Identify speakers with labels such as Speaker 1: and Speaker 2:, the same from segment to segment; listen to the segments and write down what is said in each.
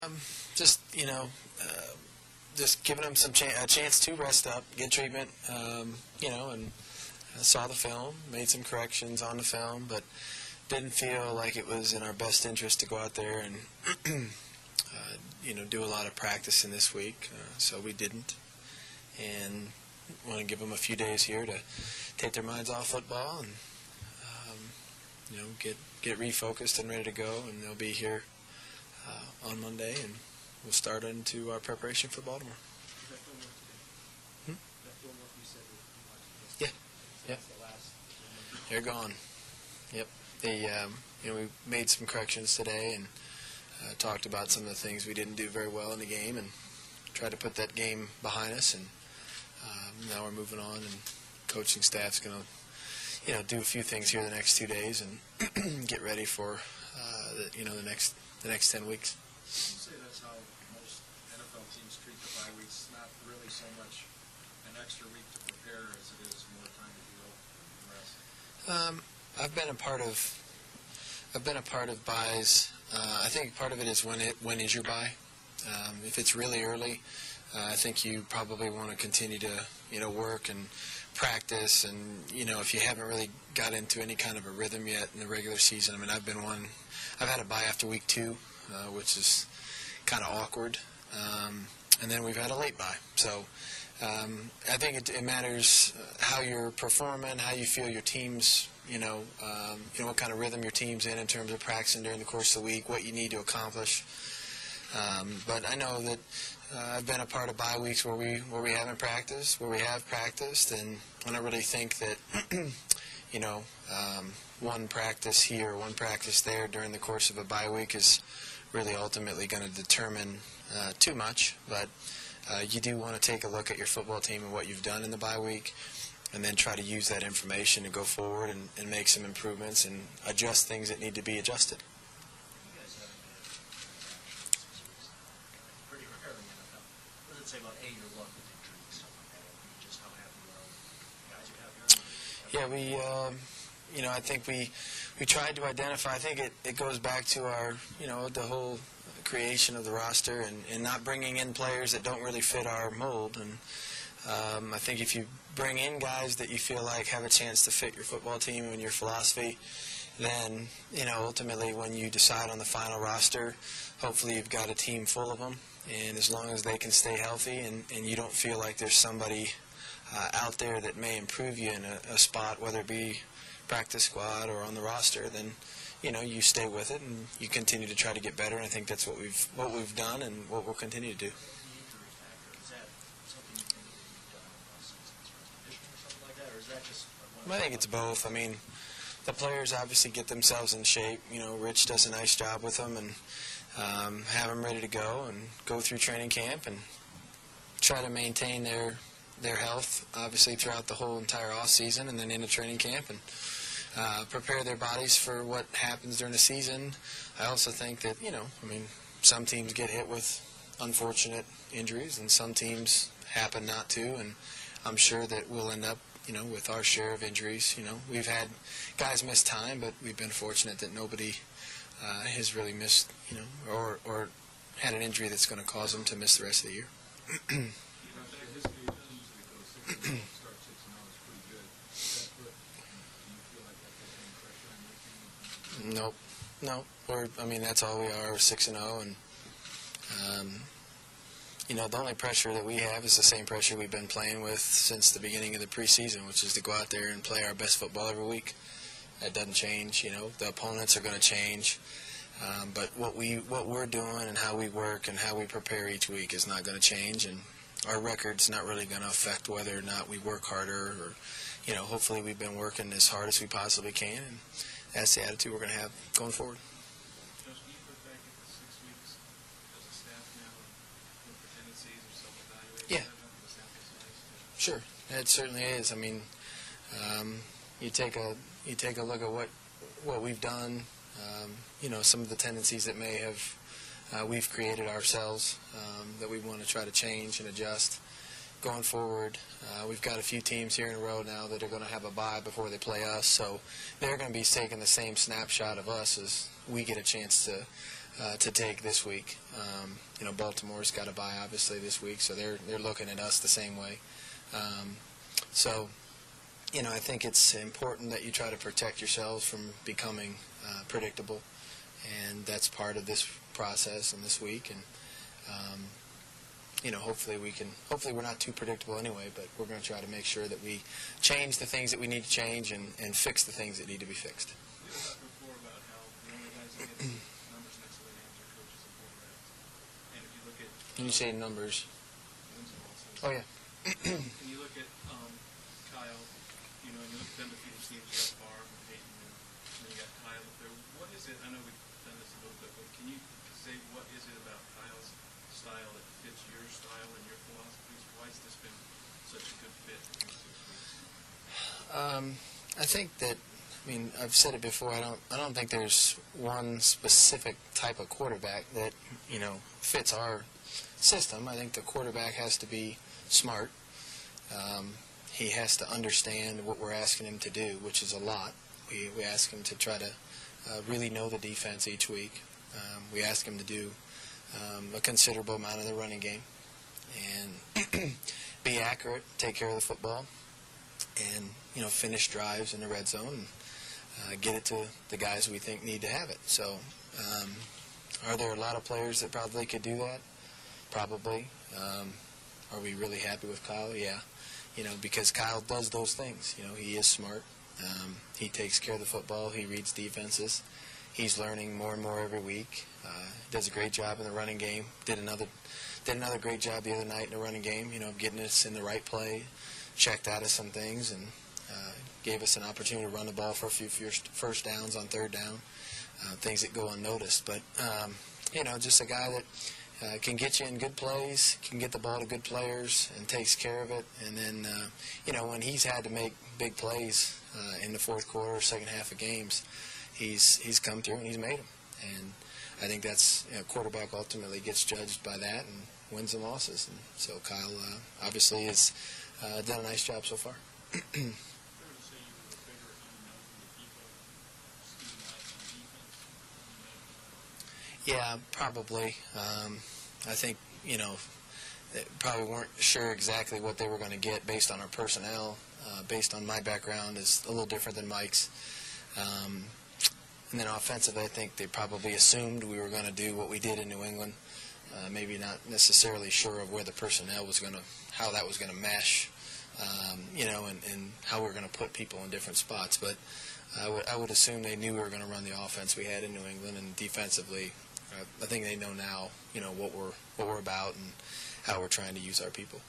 Speaker 1: Just just giving them a chance to rest up, get treatment, and saw the film, made some corrections on the film, but didn't feel like it was in our best interest to go out there and do a lot of practice in this week, so we didn't, and want to give them a few days here to take their minds off football and get refocused and ready to go, and they'll be here on Monday, and we'll start into our preparation for Baltimore. Hmm? Yeah, yeah. They're gone. Yep. We made some corrections today and talked about some of the things we didn't do very well in the game, and tried to put that game behind us. And now we're moving on, and coaching staff's going to, do a few things here the next 2 days and get ready for the next 10 weeks.
Speaker 2: You say that's how most NFL teams treat the bye weeks. Not really so much an extra week to prepare as it is more time to deal and rest.
Speaker 1: I've been a part of buys. I think part of it is when is your buy. If it's really early, I think you probably want to continue to work and practice, and if you haven't really got into any kind of a rhythm yet in the regular season. I mean, I've had a bye after week 2, which is kind of awkward, and then we've had a late bye. So I think it matters how you're performing, how you feel your team's, what kind of rhythm your team's in terms of practicing during the course of the week, what you need to accomplish. But I know that I've been a part of bye weeks where we haven't practiced, where we have practiced, and I don't really think that one practice here, one practice there during the course of a bye week is really ultimately going to determine too much. But you do want to take a look at your football team and what you've done in the bye week, and then try to use that information to go forward and make some improvements and adjust things that need to be adjusted.
Speaker 2: Say about A, your luck with injuries and stuff like that, and just how happy you are with guys you have here?
Speaker 1: I think we tried to identify. I think it goes back to our, the whole creation of the roster and not bringing in players that don't really fit our mold. And I think if you bring in guys that you feel like have a chance to fit your football team and your philosophy, then, ultimately when you decide on the final roster, hopefully you've got a team full of them. And as long as they can stay healthy and you don't feel like there's somebody out there that may improve you in a spot, whether it be practice squad or on the roster, then you stay with it and you continue to try to get better. And I think that's what we've done and what we'll continue to do. I think it's both. I mean, the players obviously get themselves in shape. Rich does a nice job with them, and have them ready to go and go through training camp and try to maintain their health, obviously, throughout the whole entire off season, and then into training camp, and prepare their bodies for what happens during the season. I also think that, some teams get hit with unfortunate injuries, and some teams happen not to, and I'm sure that we'll end up with our share of injuries. We've had guys miss time, but we've been fortunate that nobody has really missed, or had an injury that's going to cause them to miss the rest of the year. Nope. No. That's all we are. We're 6-0, and the only pressure that we have is the same pressure we've been playing with since the beginning of the preseason, which is to go out there and play our best football every week. That doesn't change. The opponents are going to change, but what we're doing and how we work and how we prepare each week is not going to change, and our record's not really going to affect whether or not we work harder, or hopefully we've been working as hard as we possibly can, and that's the attitude we're going to have going forward. Yeah, sure, it certainly is. I mean, you take a look at what we've done. Some of the tendencies that may have we've created ourselves that we want to try to change and adjust going forward. We've got a few teams here in a row now that are going to have a bye before they play us, so they're going to be taking the same snapshot of us as we get a chance to to take this week. Baltimore's got a bye obviously this week, so they're looking at us the same way. So I think it's important that you try to protect yourselves from becoming predictable, and that's part of this process and this week. And hopefully we're not too predictable anyway, but we're going to try to make sure that we change the things that we need to change and fix the things that need to be fixed.
Speaker 2: You talked before about how the only guys that get numbers next to their names are coaches and quarterbacks. And if you look at
Speaker 1: When you say numbers,
Speaker 2: wins and losses,
Speaker 1: oh yeah.
Speaker 2: and you look at Kyle, and you look at them defeating teams, Jeff Barr and Peyton, and then you got Kyle up there. What is it? I know we've done this a little bit, but can you say what is it about Kyle's style that fits your style and your philosophies? Why has this been such a good fit in 6 weeks?
Speaker 1: I think that, I've said it before. I don't think there's one specific type of quarterback that fits our system. I think the quarterback has to be smart. He has to understand what we're asking him to do, which is a lot. We ask him to try to really know the defense each week. We ask him to do a considerable amount of the running game and be accurate, take care of the football, and finish drives in the red zone and get it to the guys we think need to have it. So are there a lot of players that probably could do that? Probably. Are we really happy with Kyle? Yeah. Because Kyle does those things. He is smart. He takes care of the football. He reads defenses. He's learning more and more every week. Does a great job in the running game. Did another great job the other night in the running game, getting us in the right play, checked out of some things, and gave us an opportunity to run the ball for a few first downs on third down, things that go unnoticed. But, just a guy that can get you in good plays, can get the ball to good players, and takes care of it. And then, when he's had to make big plays in the fourth quarter, second half of games, he's come through and he's made them. And I think that's quarterback ultimately gets judged by that and wins and losses. And so Kyle obviously has done a nice job so far. Yeah, probably. I think, they probably weren't sure exactly what they were going to get based on our personnel. Based on my background is a little different than Mike's. And then offensively, I think they probably assumed we were going to do what we did in New England. Maybe not necessarily sure of where the personnel was going to, how that was going to mesh, and how we were going to put people in different spots. But I would assume they knew we were going to run the offense we had in New England, and defensively, I think they know now, what we're about and how we're trying to use our people.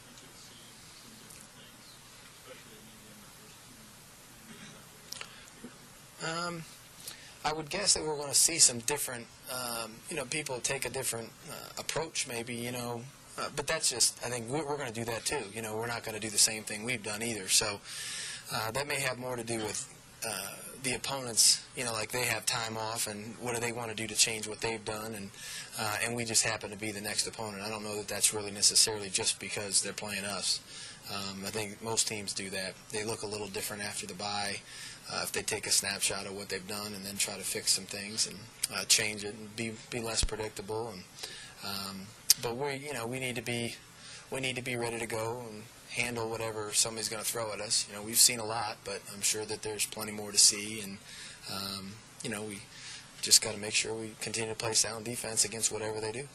Speaker 1: I would guess that we're going to see some different, people take a different approach maybe, but that's just, I think we're going to do that too. We're not going to do the same thing we've done either. So that may have more to do with the opponents, like they have time off and what do they want to do to change what they've done, and we just happen to be the next opponent. I don't know that that's really necessarily just because they're playing us. I think most teams do that. They look a little different after the bye. If they take a snapshot of what they've done and then try to fix some things and change it and be less predictable. And but we need to be ready to go and handle whatever somebody's going to throw at us. We've seen a lot, but I'm sure that there's plenty more to see. And we just got to make sure we continue to play sound defense against whatever they do.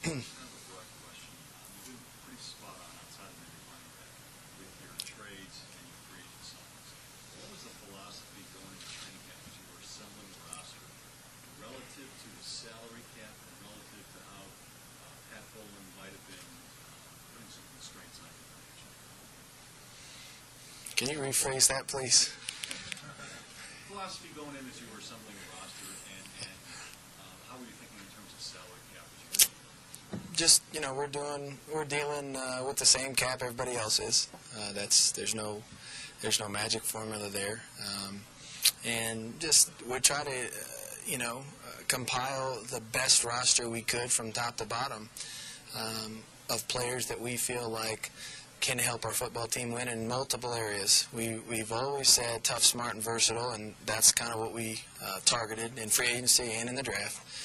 Speaker 1: Can you rephrase that, please?
Speaker 3: Philosophy going in as you were assembling a roster, and how were you thinking in terms of salary cap?
Speaker 1: Just we're dealing with the same cap everybody else is. There's no magic formula there, and just we try to compile the best roster we could from top to bottom of players that we feel like can help our football team win in multiple areas. We've always said tough, smart, and versatile, and that's kind of what we targeted in free agency and in the draft.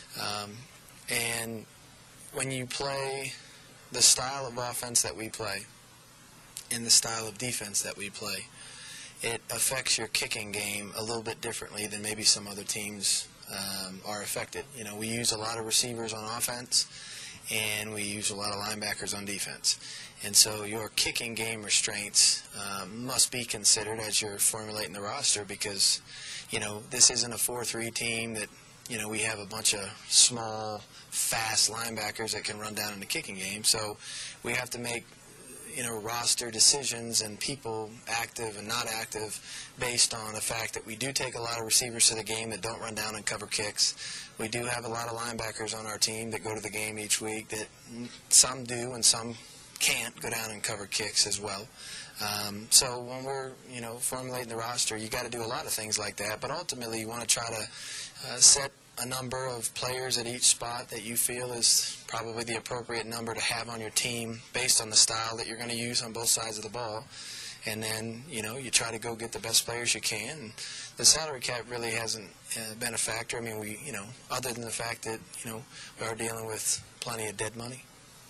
Speaker 1: And when you play the style of offense that we play and the style of defense that we play, it affects your kicking game a little bit differently than maybe some other teams are affected. You know, we use a lot of receivers on offense, and we use a lot of linebackers on defense. And so your kicking game restraints must be considered as you're formulating the roster, because, you know, this isn't a 4-3 team that, you know, we have a bunch of small, fast linebackers that can run down in the kicking game. So we have to make, you know, roster decisions and people active and not active based on the fact that we do take a lot of receivers to the game that don't run down and cover kicks. We do have a lot of linebackers on our team that go to the game each week that some do and some can't go down and cover kicks as well. So when we're, you know, formulating the roster, you got to do a lot of things like that. But ultimately, you want to try to set a number of players at each spot that you feel is probably the appropriate number to have on your team based on the style that you're going to use on both sides of the ball. And then, you know, you try to go get the best players you can. And the salary cap really hasn't been a factor. I mean, we, you know, other than the fact that, you know, we are dealing with plenty of dead money.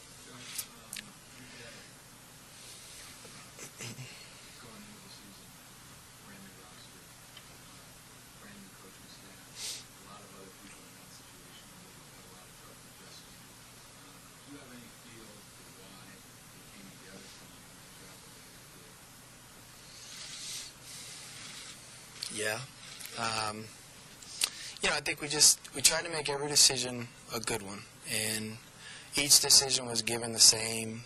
Speaker 3: Going into the season, brand new roster, brand new coaching staff, a lot of other people in that situation that have had a lot of trouble adjusting. Do you have any feel for why they came together from you and drafted the way they did?
Speaker 1: Yeah. You know, I think we tried to make every decision a good one, and each decision was given the same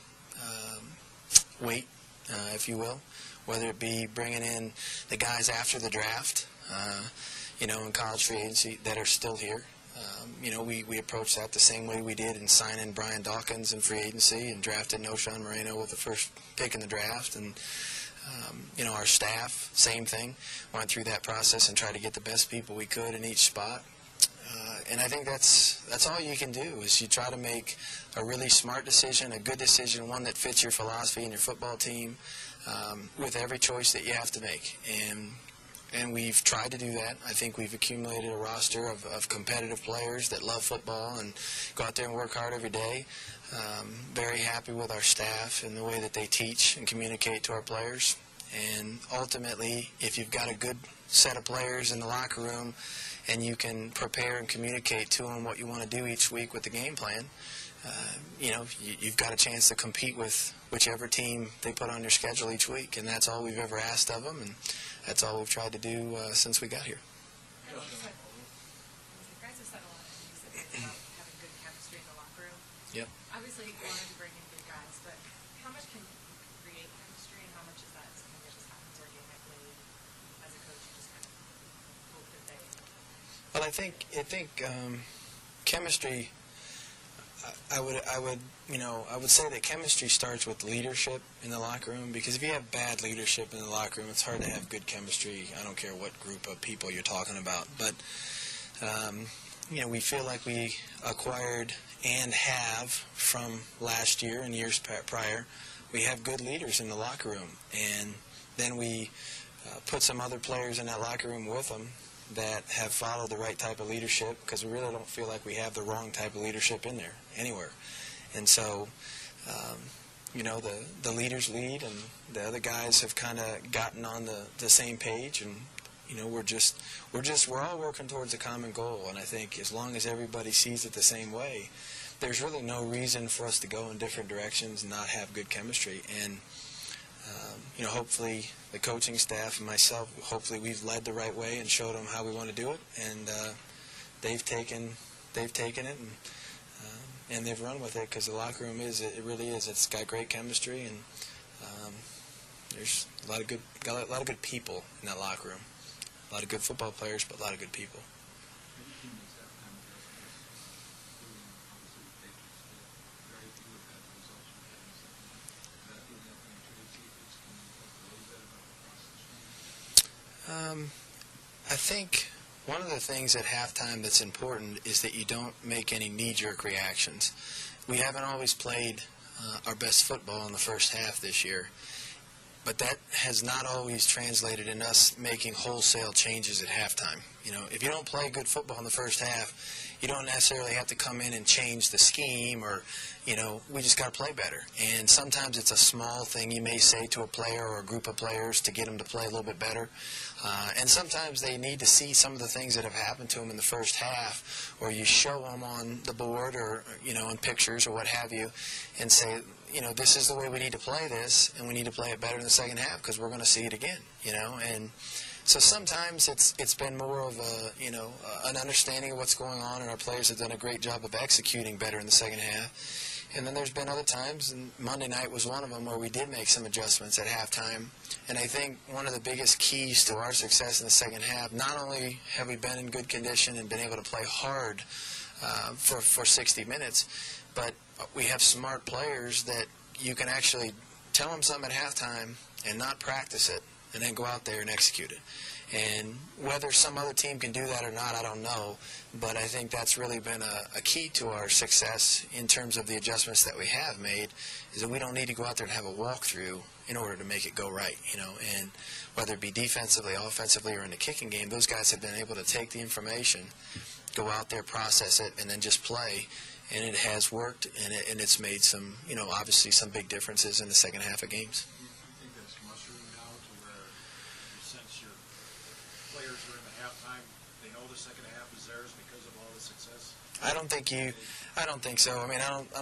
Speaker 1: weight, if you will, whether it be bringing in the guys after the draft, you know, in college free agency that are still here. You know, we approached that the same way we did in signing Brian Dawkins in free agency and drafted Noshan Moreno with the first pick in the draft. And you know, our staff, same thing, went through that process and tried to get the best people we could in each spot. And I think that's all you can do, is you try to make a really smart decision, a good decision, one that fits your philosophy and your football team, with every choice that you have to make. And we've tried to do that. I think we've accumulated a roster of competitive players that love football and go out there and work hard every day. Very happy with our staff and the way that they teach and communicate to our players. And ultimately, if you've got a good set of players in the locker room and you can prepare and communicate to them what you want to do each week with the game plan, you know, you've got a chance to compete with whichever team they put on your schedule each week. And that's all we've ever asked of them, and that's all we've tried to do since we got here.
Speaker 4: You guys have said a lot about having good chemistry in the locker room.
Speaker 1: Yep.
Speaker 4: Obviously, you wanted to bring in good guys, but how much can you create chemistry, and how much is that something that just happens organically as a coach? You just kind of hope that they.
Speaker 1: Well, I think chemistry. I would say that chemistry starts with leadership in the locker room, because if you have bad leadership in the locker room, it's hard to have good chemistry. I don't care what group of people you're talking about, but you know, we feel like we acquired and have from last year and years prior. We have good leaders in the locker room, and then we put some other players in that locker room with them that have followed the right type of leadership, because we really don't feel like we have the wrong type of leadership in there anywhere. And so, you know, the leaders lead, and the other guys have kind of gotten on the same page, and you know, we're all working towards a common goal. And I think as long as everybody sees it the same way, there's really no reason for us to go in different directions and not have good chemistry. And you know, hopefully the coaching staff and myself, hopefully we've led the right way and showed them how we want to do it, and they've taken it and they've run with it, because the locker room it really is. It's got great chemistry, and there's a lot of good people in that locker room. A lot of good football players, but a lot of good people.
Speaker 3: Every team makes that kind of adjustment, including obviously the Patriots, but very few have had the results you've had in the second half. Is that feeling up in your trade secrets? Can you talk a little bit about the process change?
Speaker 1: I think one of the things at halftime that's important is that you don't make any knee-jerk reactions. We haven't always played our best football in the first half this year, but that has not always translated in us making wholesale changes at halftime. You know, if you don't play good football in the first half, you don't necessarily have to come in and change the scheme or, you know, we just got to play better. And sometimes it's a small thing you may say to a player or a group of players to get them to play a little bit better. And sometimes they need to see some of the things that have happened to them in the first half, or you show them on the board or, you know, in pictures or what have you, and say, you know, this is the way we need to play this, and we need to play it better in the second half because we're going to see it again, you know. And so sometimes it's been more of a, you know, an understanding of what's going on, and our players have done a great job of executing better in the second half. And then there's been other times, and Monday night was one of them, where we did make some adjustments at halftime. And I think one of the biggest keys to our success in the second half, not only have we been in good condition and been able to play hard for 60 minutes, but we have smart players that you can actually tell them something at halftime and not practice it, and then go out there and execute it. And whether some other team can do that or not, I don't know. But I think that's really been a key to our success in terms of the adjustments that we have made, is that we don't need to go out there and have a walkthrough in order to make it go right, you know. And whether it be defensively, offensively, or in the kicking game, those guys have been able to take the information, go out there, process it, and then just play. And it has worked, and it's made some, you know, obviously some big differences in the second half of games.
Speaker 3: Do you think that's mushroom now to where you sense your players are in the halftime, they know the second half is theirs because of all the success?
Speaker 1: I don't think so. I mean,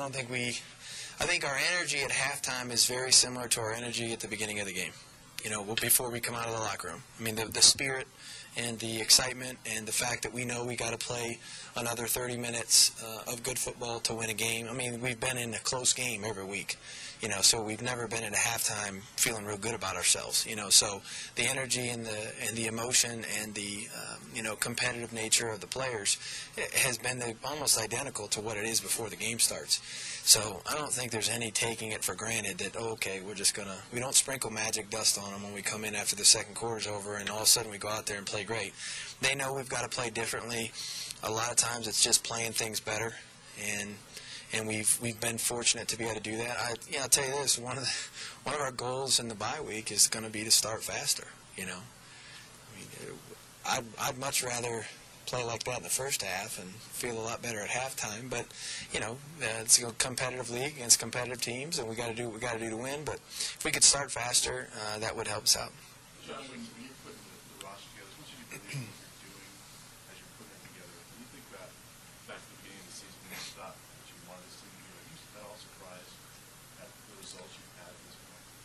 Speaker 1: I think our energy at halftime is very similar to our energy at the beginning of the game, you know, before we come out of the locker room. I mean, the spirit and the excitement and the fact that we know we got to play another 30 minutes of good football to win a game. I mean, we've been in a close game every week, you know, so we've never been at a halftime feeling real good about ourselves, you know. So the energy and the emotion and the you know, competitive nature of the players has been almost identical to what it is before the game starts. So I don't think there's any taking it for granted that, oh, okay, we don't sprinkle magic dust on them when we come in after the second quarter's over and all of a sudden we go out there and play great. They know we've got to play differently. A lot of times it's just playing things better, and we've been fortunate to be able to do that. I'll tell you this, one of our goals in the bye week is going to be to start faster, you know. I mean, I'd much rather play like that in the first half and feel a lot better at halftime, but you know, it's a competitive league against competitive teams, and we got to do what we got to do to win. But if we could start faster, that would help us out.
Speaker 5: Josh, when you're putting the roster together, as much as you believe in what you're doing as you're putting it together, when you think back to the beginning of the season when you thought that you wanted this team to do, are you at all surprised at the results you've had at this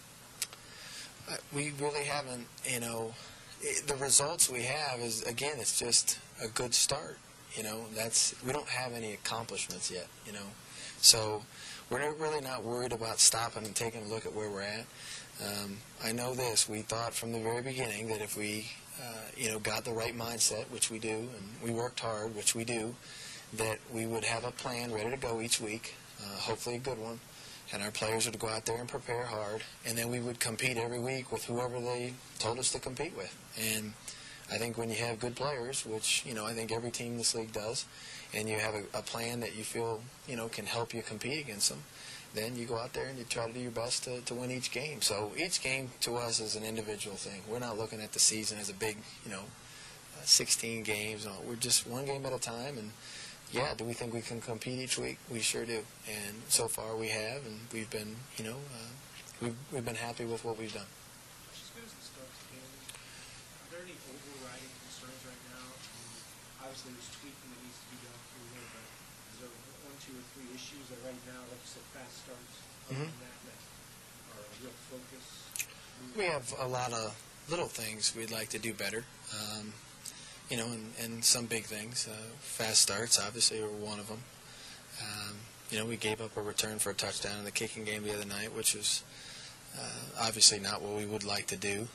Speaker 5: point?
Speaker 1: We really haven't, you know. The results we have is, again, it's just a good start. You know, we don't have any accomplishments yet, you know. So we're really not worried about stopping and taking a look at where we're at. I know this. We thought from the very beginning that if we, you know, got the right mindset, which we do, and we worked hard, which we do, that we would have a plan ready to go each week, hopefully a good one, and our players would go out there and prepare hard, and then we would compete every week with whoever they told us to compete with. And I think when you have good players, which, you know, I think every team in this league does, and you have a plan that you feel, you know, can help you compete against them, then you go out there and you try to do your best to win each game. So each game to us is an individual thing. We're not looking at the season as a big, you know, 16 games. No, we're just one game at a time. And yeah, do we think we can compete each week? We sure do. And so far we have, and we've been, you know, we've been happy with what we've done.
Speaker 6: As good as the start's been, are there any overriding concerns right now? Obviously, there's tweaking that needs to be done through there, but is there one, two, or three issues that right now, like you said, fast starts, other than that are a real focus?
Speaker 1: We have a lot of little things we'd like to do better. You know, and some big things. Fast starts, obviously, are one of them. You know, we gave up a return for a touchdown in the kicking game the other night, which was obviously not what we would like to do.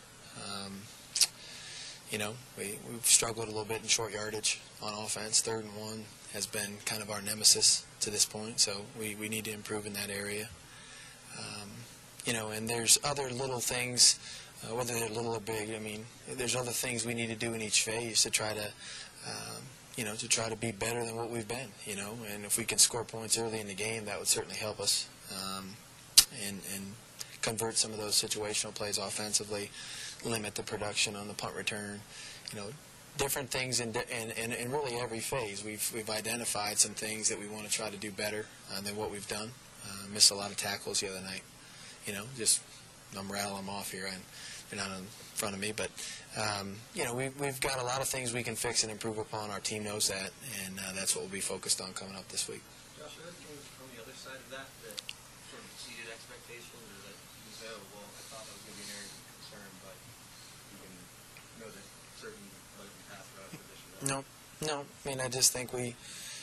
Speaker 1: You know, we've struggled a little bit in short yardage on offense. 3rd and 1 has been kind of our nemesis to this point, so we need to improve in that area. You know, and there's other little things, whether they're little or big. I mean, there's other things we need to do in each phase to try to, you know, to try to be better than what we've been, you know. And if we can score points early in the game, that would certainly help us, and convert some of those situational plays offensively, limit the production on the punt return, you know, different things in really every phase. We've identified some things that we want to try to do better than what we've done. Missed a lot of tackles the other night. Just I'm rattling them off here, and they're not in front of me, but we've got a lot of things we can fix and improve upon. Our team knows that, and that's what we'll be focused on coming up this week.
Speaker 7: Josh, are there things on the other side of that sort of exceeded expectations, or that you say, oh, well, I thought that was going to be an area of concern, but you can know that certain other pass rush positions?
Speaker 1: No. I mean, I just think we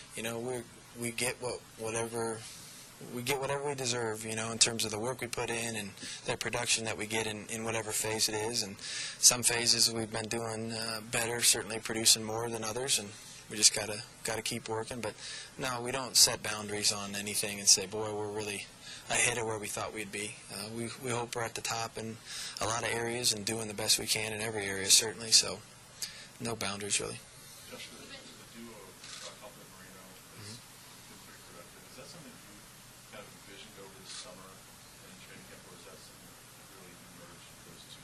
Speaker 1: get whatever we deserve, in terms of the work we put in and the production that we get in whatever phase it is. And some phases we've been doing better, certainly producing more than others, and we just gotta keep working. But no, we don't set boundaries on anything and say, boy, we're really ahead of where we thought we'd be. We hope we're at the top in a lot of areas and doing the best we can in every area, certainly. So no boundaries, really.
Speaker 5: Josh, the duo of Huffman and Marino has been pretty productive. Is that something you kind of envisioned over the summer in training camp, or is that something that really emerged with those two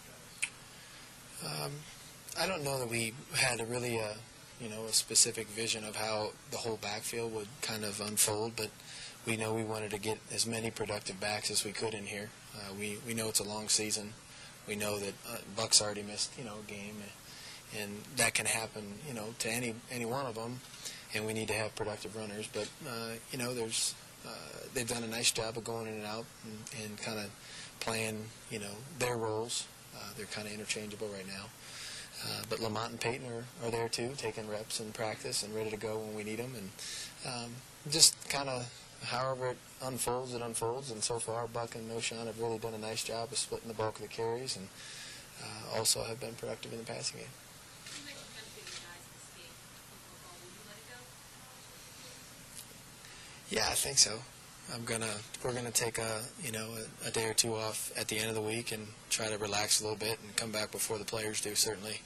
Speaker 5: guys?
Speaker 1: I don't know that we had a specific vision of how the whole backfield would kind of unfold, but we know we wanted to get as many productive backs as we could in here. We know it's a long season. We know that Buck's already missed, a game, and that can happen, to any one of them, and we need to have productive runners. But, they've done a nice job of going in and out and kind of playing, their roles. They're kind of interchangeable right now. But Lamont and Peyton are there, too, taking reps in practice and ready to go when we need them. And just kind of however it unfolds, and so far Buck and Noshawn have really done a nice job of splitting the bulk of the carries, and also have been productive in the passing game.
Speaker 8: You mentioned kind of giving guys this game of football. Will you let it go?
Speaker 1: Yeah, I think so. We're gonna take a day or two off at the end of the week and try to relax a little bit and come back before the players do, certainly.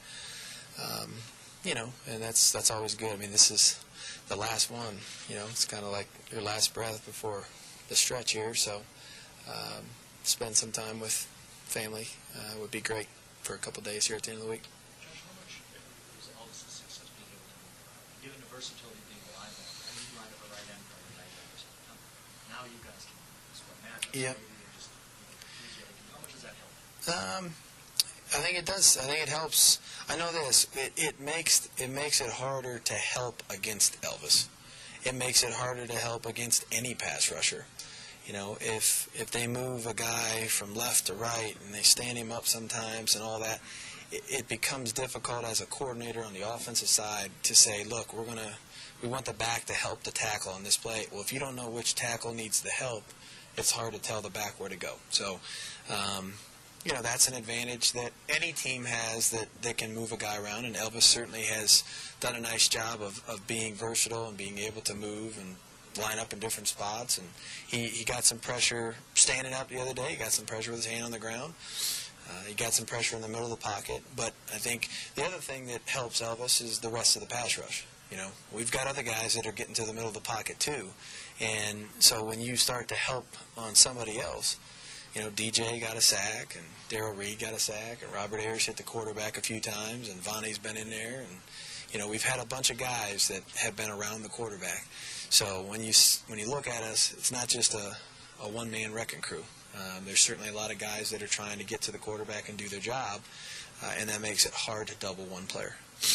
Speaker 1: And that's always good. I mean, this is the last one. It's kind of like your last breath before the stretch here. So spend some time with family would be great for a couple days here at the end of the week.
Speaker 7: Josh, how much is Elvis' success being able to move, given the versatility being a linebacker? I mean, you line up a right end for a right end. Now you guys can score matchups.
Speaker 1: Yeah.
Speaker 7: How much does that help?
Speaker 1: I think it does. I think it helps. I know this. It makes it harder to help against Elvis. It makes it harder to help against any pass rusher. If they move a guy from left to right and they stand him up sometimes and all that, it becomes difficult as a coordinator on the offensive side to say, look, we want the back to help the tackle on this play. Well, if you don't know which tackle needs the help, it's hard to tell the back where to go. So, that's an advantage that any team has that can move a guy around, and Elvis certainly has done a nice job of being versatile and being able to move and line up in different spots. And he got some pressure standing up the other day. He got some pressure with his hand on the ground. He got some pressure in the middle of the pocket. But I think the other thing that helps Elvis is the rest of the pass rush. We've got other guys that are getting to the middle of the pocket too. And so when you start to help on somebody else, DJ got a sack, and Darrell Reed got a sack, and Robert Ayers hit the quarterback a few times, and Vonnie's been in there, and we've had a bunch of guys that have been around the quarterback. So when you look at us, it's not just a one-man wrecking crew. There's certainly a lot of guys that are trying to get to the quarterback and do their job, and that makes it hard to double one player.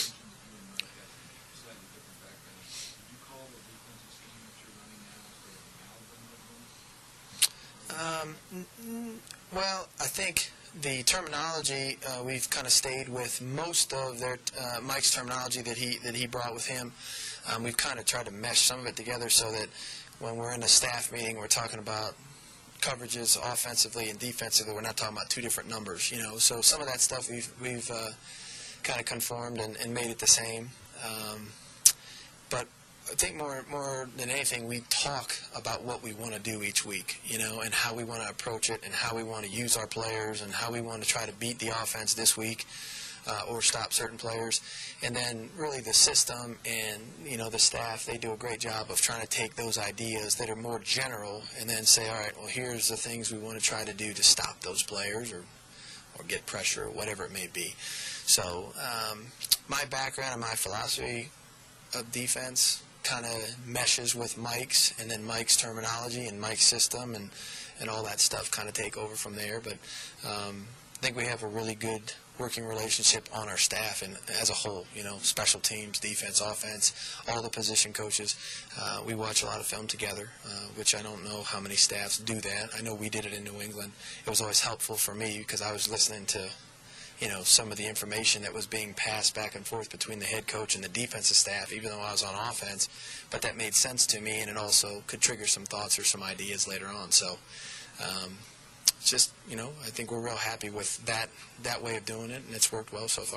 Speaker 1: Well, I think the terminology we've kind of stayed with most of Mike's terminology that he brought with him. We've kind of tried to mesh some of it together so that when we're in a staff meeting, we're talking about coverages offensively and defensively. We're not talking about two different numbers, So some of that stuff we've kind of conformed and made it the same. But I think more than anything, we talk about what we want to do each week, and how we want to approach it, and how we want to use our players, and how we want to try to beat the offense this week, or stop certain players. And then really the system and, the staff, they do a great job of trying to take those ideas that are more general and then say, all right, well, here's the things we want to try to do to stop those players or get pressure or whatever it may be. So, my background and my philosophy of defense kind of meshes with Mike's, and then Mike's terminology and Mike's system and all that stuff kind of take over from there. But I think we have a really good working relationship on our staff and as a whole, special teams, defense, offense, all the position coaches. We watch a lot of film together, which I don't know how many staffs do that. I know we did it in New England. It was always helpful for me because I was listening to some of the information that was being passed back and forth between the head coach and the defensive staff, even though I was on offense. But that made sense to me, and it also could trigger some thoughts or some ideas later on. So it's just, I think we're real happy with that way of doing it, and it's worked well so far.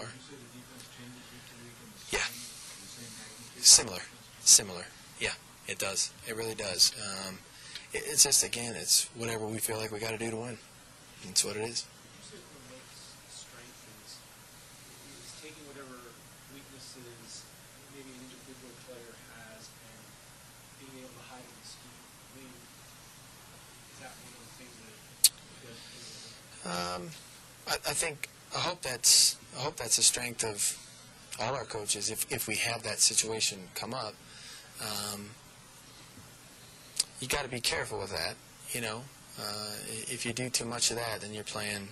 Speaker 1: Yeah. Similar. Yeah, it does. It really does. It's just, again, it's whatever we feel like we got to do to win. That's what it is.
Speaker 6: Taking whatever weaknesses maybe an individual player has and being able to hide in the scheme. I mean, is that one of the things that
Speaker 1: I hope that's a strength of all our coaches. If we have that situation come up, you got to be careful with that. If you do too much of that, then you're playing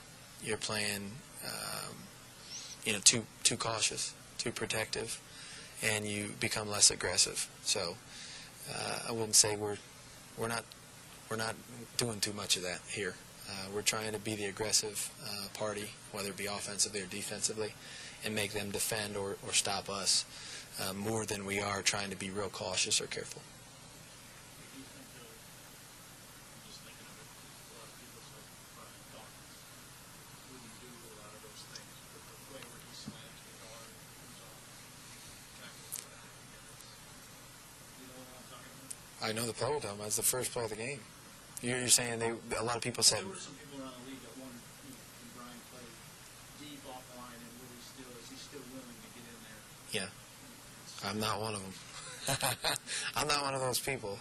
Speaker 1: too cautious, too protective, and you become less aggressive. So I wouldn't say we're not doing too much of that here. We're trying to be the aggressive party, whether it be offensively or defensively, and make them defend or stop us more than we are trying to be real cautious or careful.
Speaker 2: Do you think, I'm just thinking of it, a lot of people say Brian Dawkins wouldn't do a lot of those things, but the way where he slams the guard and comes off, tackles for that, you know what I'm talking about?
Speaker 1: I know the play we're talking about. It's the first play of the game. You're saying a lot of people said.
Speaker 2: There were some people around the league that wanted, when Brian played deep off the line, and is he still willing to get in there?
Speaker 1: Yeah, I'm not one of them. I'm not one of those people.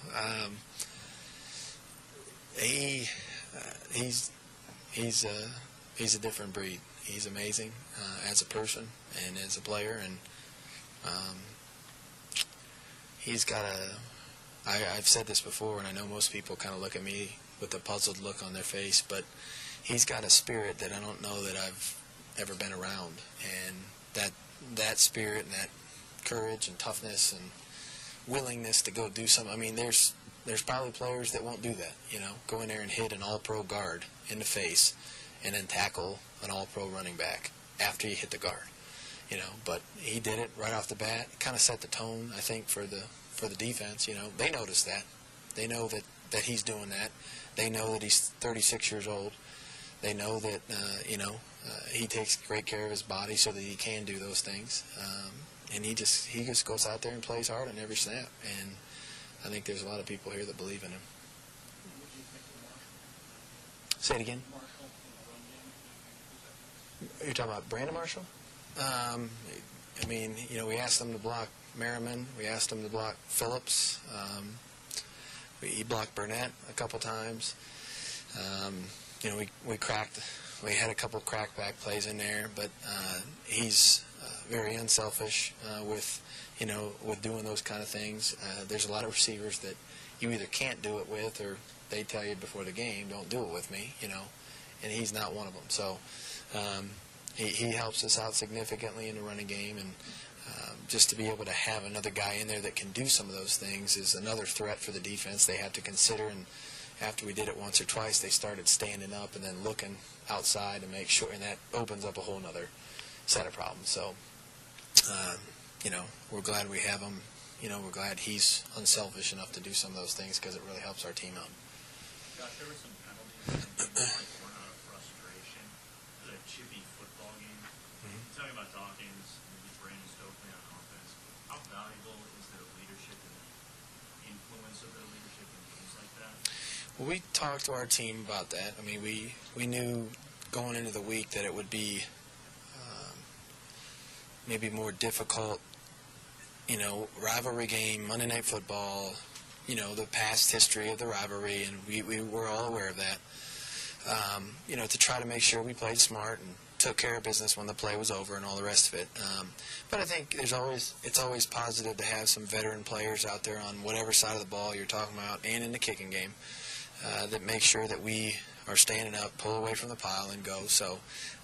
Speaker 1: He's a different breed. He's amazing as a person and as a player, and he's got I've said this before, and I know most people kind of look at me with a puzzled look on their face, but he's got a spirit that I don't know that I've ever been around, and that spirit and that courage and toughness and willingness to go do something. I mean, there's probably players that won't do that, go in there and hit an all-pro guard in the face and then tackle an all-pro running back after you hit the guard, but he did it right off the bat. Kind of set the tone, I think, for the defense. They notice that. They know that he's doing that. They know that he's 36 years old. They know that, he takes great care of his body so that he can do those things. And he just goes out there and plays hard on every snap. And I think there's a lot of people here that believe in him.
Speaker 2: What do you think of Marshall?
Speaker 1: Say it again.
Speaker 2: Marshall in the run game,
Speaker 1: You're talking about Brandon Marshall? I mean, we asked him to block Merriman. We asked him to block Phillips. He blocked Burnett a couple times. We had a couple crackback plays in there, but he's very unselfish with doing those kind of things. There's a lot of receivers that you either can't do it with, or they tell you before the game, don't do it with me, and he's not one of them. So he helps us out significantly in the running game, and just to be able to have another guy in there that can do some of those things is another threat for the defense they have to consider. And after we did it once or twice, they started standing up and then looking outside to make sure, and that opens up a whole other set of problems. So, we're glad we have him. We're glad he's unselfish enough to do some of those things because it really helps our team out.
Speaker 9: Josh, there were some penalties that born out of frustration. It was a chippy football game. Talking about Dawkins, maybe Brandon Stokely on offense, how valuable is their leadership and the influence of their leadership in games like that?
Speaker 1: Well, we talked to our team about that. I mean, we knew going into the week that it would be maybe more difficult, rivalry game, Monday Night Football, the past history of the rivalry, and we were all aware of that. To try to make sure we played smart and took care of business when the play was over and all the rest of it. But I think it's always positive to have some veteran players out there on whatever side of the ball you're talking about and in the kicking game that make sure that we are standing up, pull away from the pile, and go. So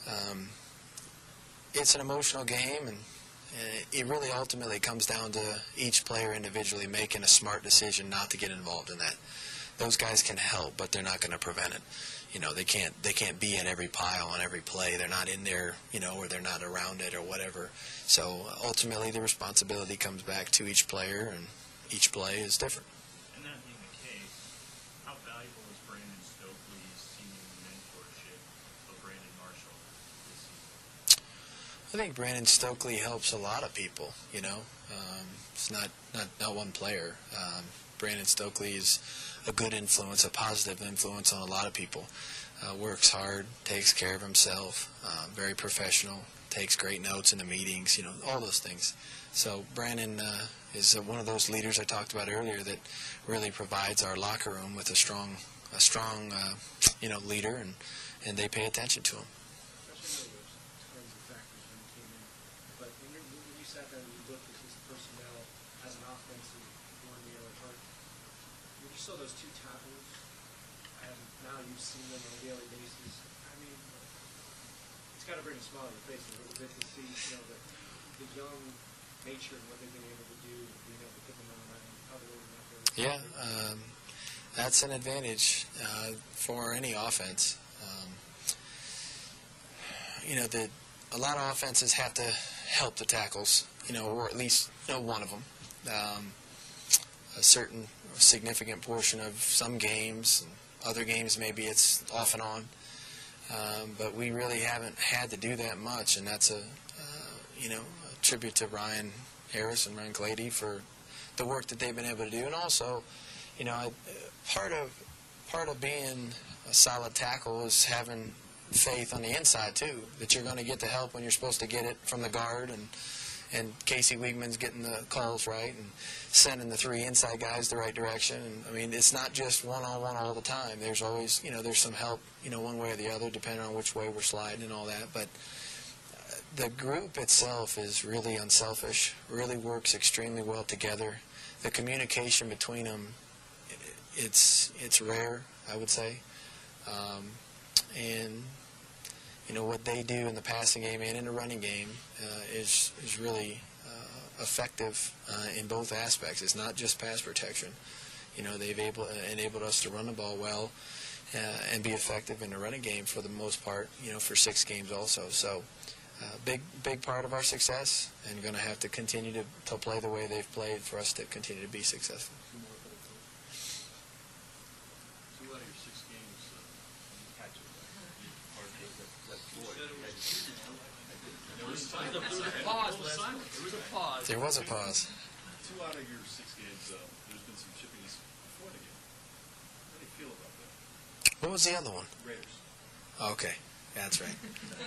Speaker 1: it's an emotional game, and it really ultimately comes down to each player individually making a smart decision not to get involved in that. Those guys can help, but they're not going to prevent it. They can't be in every pile on every play. They're not in there, or they're not around it or whatever. So ultimately the responsibility comes back to each player, and each play is different.
Speaker 9: And that being the case, how valuable is Brandon Stokely's seeming mentorship of Brandon Marshall this season?
Speaker 1: I think Brandon Stokely helps a lot of people, It's not one player. Brandon Stokely is a good influence, a positive influence on a lot of people. Works hard, takes care of himself, very professional, takes great notes in the meetings, all those things. So Brandon is one of those leaders I talked about earlier that really provides our locker room with a strong leader, and they pay attention to him.
Speaker 6: Especially when there's tons of factors when you came in. But when you sat down and you looked at his personnel as an offensive coordinator at heart, when you saw those two tackles, and now you've seen them on a daily basis, I mean, it's got to bring a smile on your face a little bit to see, the young nature of what they've been able to do, being able to put them on how they're out there.
Speaker 1: Yeah, that's an advantage for any offense. A lot of offenses have to help the tackles, or at least one of them. A certain significant portion of some games, and other games maybe it's off and on. But we really haven't had to do that much, and that's a tribute to Ryan Harris and Ryan Clady for the work that they've been able to do, and also, part of being a solid tackle is having faith on the inside too, that you're going to get the help when you're supposed to get it from the guard, and Casey Wiegman's getting the calls right and sending the three inside guys the right direction. And I mean, it's not just one-on-one all the time. There's always, there's some help, one way or the other, depending on which way we're sliding and all that. But the group itself is really unselfish, really works extremely well together. The communication between them, it's rare, I would say. And what they do in the passing game and in the running game is really effective in both aspects. It's not just pass protection. They've enabled us to run the ball well and be effective in the running game for the most part, for 6 games also. So big part of our success, and going to have to continue to play the way they've played for us to continue to be successful.
Speaker 5: Two out of your 6 games, catch it.
Speaker 1: There was a pause.
Speaker 5: 2 out of your 6 games, there's been some chippiness before the game. How do you feel about that?
Speaker 1: What was the other one?
Speaker 5: Raiders.
Speaker 1: Okay, that's right.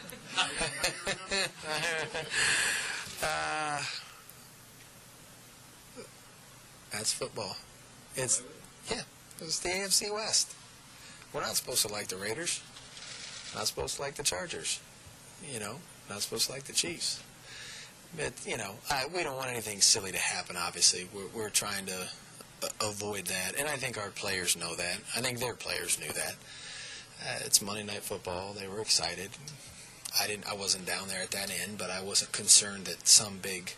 Speaker 1: That's football. It was the AFC West. We're not supposed to like the Raiders. Not supposed to like the Chargers. Not supposed to like the Chiefs. But, we don't want anything silly to happen, obviously. We're trying to avoid that, and I think our players know that. I think their players knew that. It's Monday Night Football. They were excited. I wasn't down there at that end, but I wasn't concerned that some big,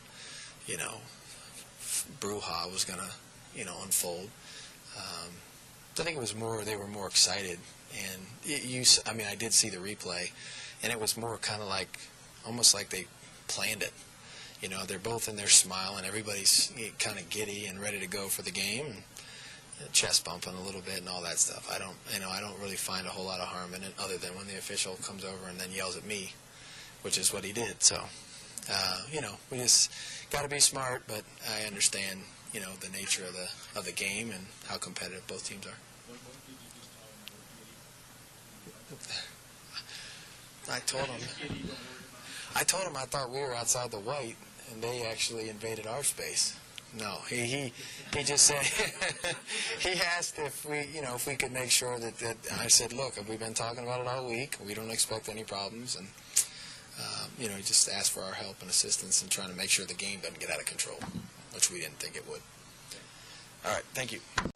Speaker 1: brouhaha was going to, unfold. I think it was more, they were more excited. And I did see the replay, and it was more kind of like, almost like they planned it. They're both in there smiling. Everybody's kind of giddy and ready to go for the game, and chest bumping a little bit and all that stuff. I don't really find a whole lot of harm in it, other than when the official comes over and then yells at me, which is what he did. So, we just got to be smart, but I understand, the nature of the game and how competitive both teams are. I told him I thought we were outside the white, and they actually invaded our space. No, he just said he asked if we could make sure that I said, look, we've been talking about it all week. We don't expect any problems, and he just asked for our help and assistance in trying to make sure the game doesn't get out of control, which we didn't think it would. All right, thank you.